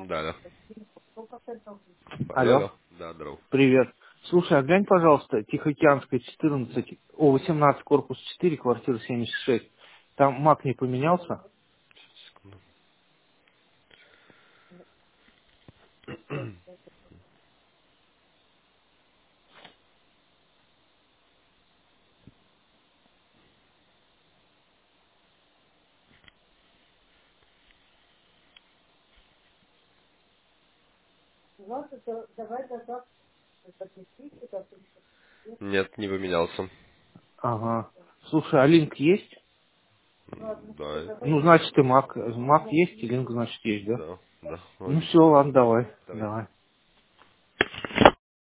Да, да. Алло, Алло, алло. Да, здорово. привет. Слушай, а глянь, пожалуйста, Тихоокеанская, 14, 18, корпус 4, квартира 76. Там МАК не поменялся? Секунду. Нет, не поменялся. Ага. Слушай, а линк есть? Да, Ну, значит, и МАК. МАК есть, и линк, значит, есть, да? да, да, Ну, логично. все, ладно, давай. Давай. Давай.